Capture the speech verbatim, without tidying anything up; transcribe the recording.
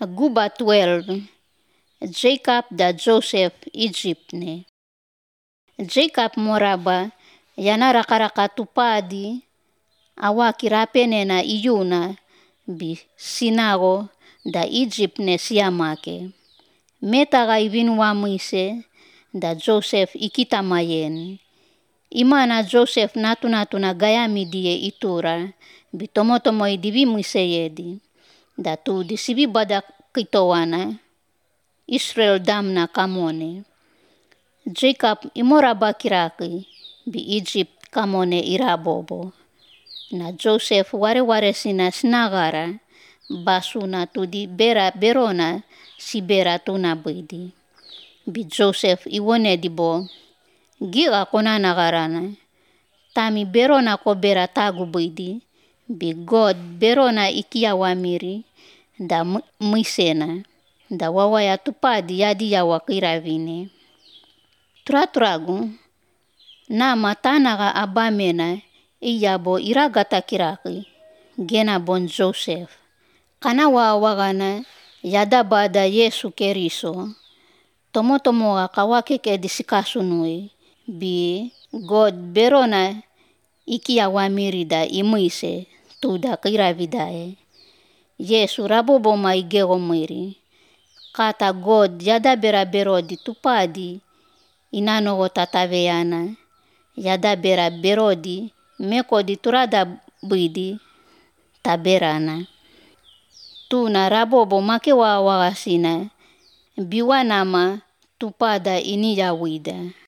Guba twelve. Jacob da Joseph Egyptne. Jacob moraba yana rakaraka tupadi awa kirapene na iyuna bi sinago da Egyptne siamake. Metaga ivinwa muise da Joseph ikita mayen. Imana Joseph natu-natu na gayami die itura bi tomo-tomo idivi muise yedi. Da tu di sibi badak kitowana Israel damna kamone. Jacob imoraba kiraki bi Egypt kamone irabobo. Na Joseph ware-ware sina snagara basuna tudi bera berona si bera tuna bidi. Bi Joseph iwone dibo gira kona nagarana. Tami berona ko bera tagu bidi. Bi God berona ikia wamiri da muisena. Da wawaya tupadi yadi yawa kiravine. Turaturagu na matanaga abamena iyabo iragata kiraki gena bon Joseph. Kana wawagana yada bada Yesu keriso. Tomo-tomo kawake ke disikasunui. Bi God berona ikia wamiri da imuise tuda kiravidae. Yesu rabobo maigego miri. Kata God yada bera berodi tupadi inanogo tataveyana. Yada bera berodi meko di turada bidi taberana. Tuna rabobo make wawagasina biwanama tupada ini yawida.